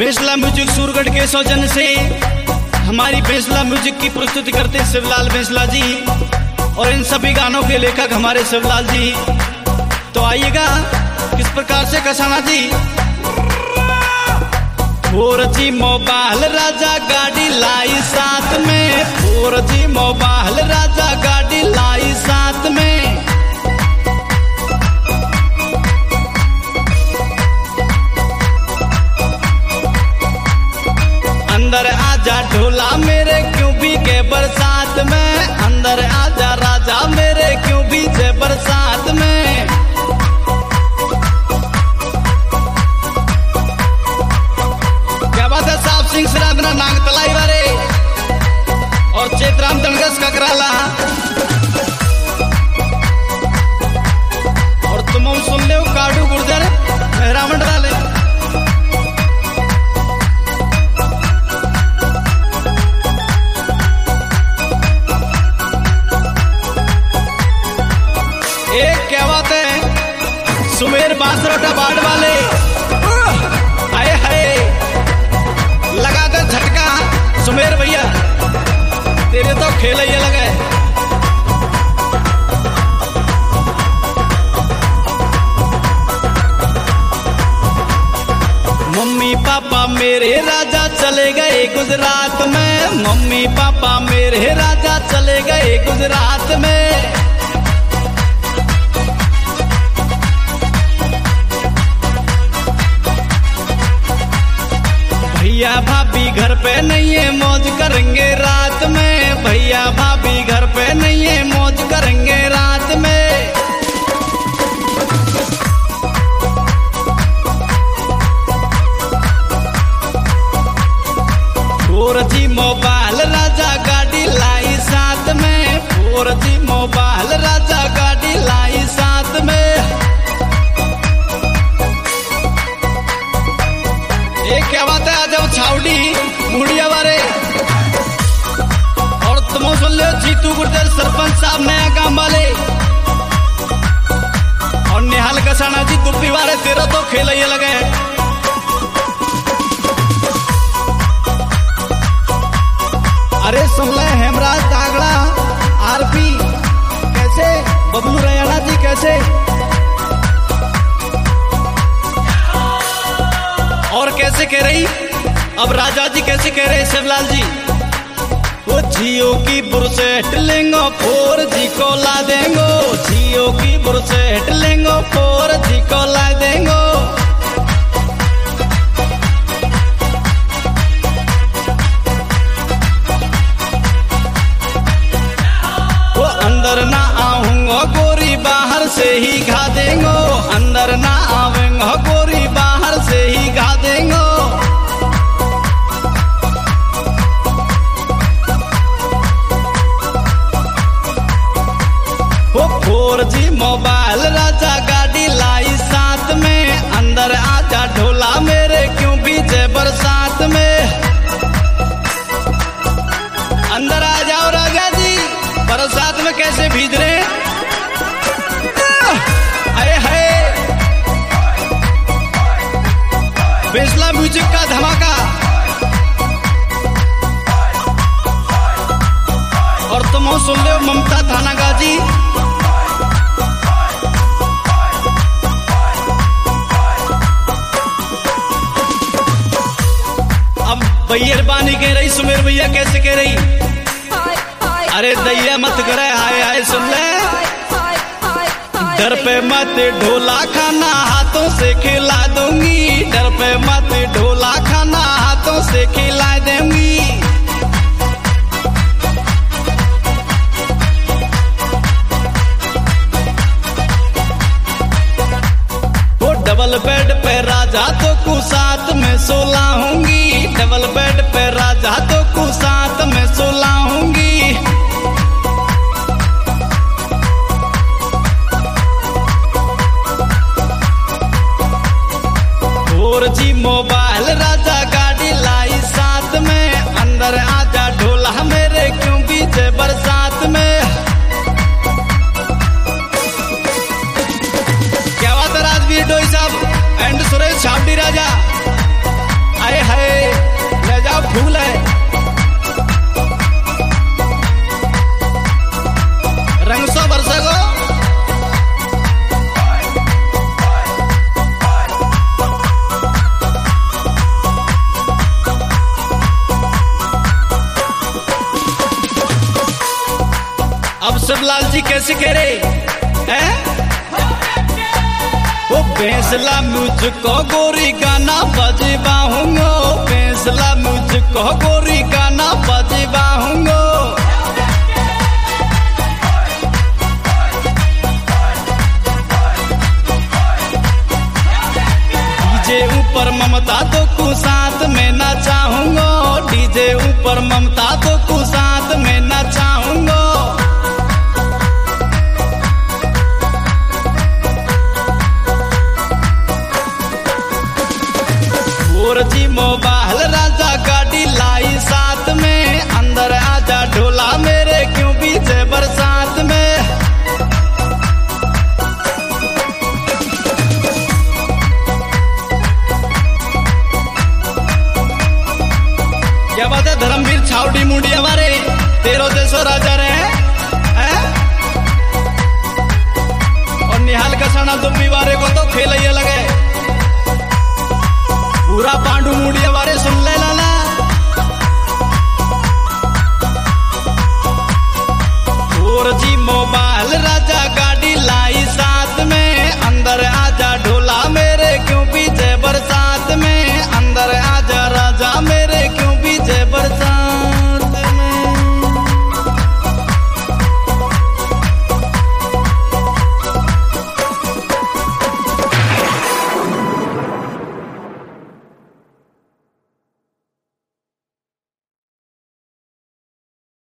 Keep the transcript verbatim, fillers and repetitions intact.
बेसला music Surgarh के सौजन्य से हमारी बेसला म्यूजिक की प्रस्तुति करते हैं शिवलाल बेसला जी और इन सभी गानों के लेखक हमारे शिवलाल जी। तो आइएगा किस प्रकार से Kasana ji. Four G mobile राजा गाड़ी लाई साथ में, फोर जी मोबाइल राजा गाड़ी लाई साथ में। अंदर आजा ढोला मेरे क्यों भी के बरसात में, अंदर आजा राजा मेरे क्यों भी के बरसात में। क्या बात है साहब सिंह सरादना नांग तलाई वारे और चेतराम दंगस का कराला और तुम सुन ले काडू गुर्जर मेहरामंड वाले। एक क्या बात है सुमेर बांसरोटा बाढ़ वाले आए हाय लगा दे झटका सुमेर भैया तेरे तो खेल ये लगे। मम्मी पापा मेरे राजा चले गए गुजरात में, मम्मी पापा मेरे राजा चले गए गुजरात में। भैया भाभी घर पे नहीं है मौज करेंगे रात में, भैया भाभी घर पे नहीं है मौज करेंगे रात में। फोर जी मोबाइल राजा गाड़ी लाई साथ में, फोर जी मोबाइल राजा गाड़ी लाई साथ में। एक क्या बात है आज छावड़ी मुड़िया वाले और तुम सुन लो जीतू गुर्जर सरपंच साहब नया काम वाले और निहाल कसाना जी दुब्बी वाले तेरा तो खेल ये लगे। अरे सुन ले हेमराज दागड़ा आरपी कैसे, बबलू रैयाना जी कैसे और कैसे कह रही अब राजा जी कैसे कह रहे शिवलाल जी। वो जियो की बुरसेट लेंगो फोर जी को ला देंगो, जियो की बुरसेट लेंगो फोर जी को ला देंगो। वो अंदर ना आऊंगा गोरी बाहर से ही खा देंगो, अंदर ना आऊंगा गोरी बाहर से ही खा देंगो। वो फोर जी मोबाइल राजा गाड़ी लाई साथ में, अंदर आजा ढोला मेरे क्यों बीजे बरसात में। अंदर आ जाओ राजा जी बरसात में कैसे भीज रहे। अरे है बेसला म्यूजिक का धमाका और तुम सुन लो ममता थाना गाजी। अब भैया बानी कह रही सुमेर भैया कैसे कह रही। अरे दैया मत करे हाय हाय सुन ले डर पे मत ढोला खाना हाथों से खिला दूंगी, डर पे मत ढोला खाना हाथों से खिला दूंगी। वो डबल बेड पे राजा तो कु साथ में सोला हूंगी, डबल बेड पे राजा तो कु साथ में सोला हूंगी। फोर जी मोबाइल राजा गाड़ी लाई साथ में, अंदर आजा ढोला मेरे क्यों बीजे बरसात में। क्या बात है राजवीर डोई साहब एंड सुरेश छावड़ी राजा आए हाय। अब शिवलाल जी कैसे कह रहे हैं? वो फैसला मुझको गोरी गाना बजवाऊंगा, फैसला मुझको गोरी गाना बजवाऊंगा। डीजे ऊपर ममता तो को साथ में ना चाहूंगा, डीजे ऊपर ममता तो को साथ में ना चाहूंगा। फोर जी मोबाइल राजा गाड़ी लाई साथ में, अंदर आजा ढोला मेरे क्यों बीचे बरसात में। क्या बात है धर्मवीर छावड़ी मुंडी हमारे तेरह देशो राजा रहे हैं? और निहाल का साना दुब्बी वारे को तो खेल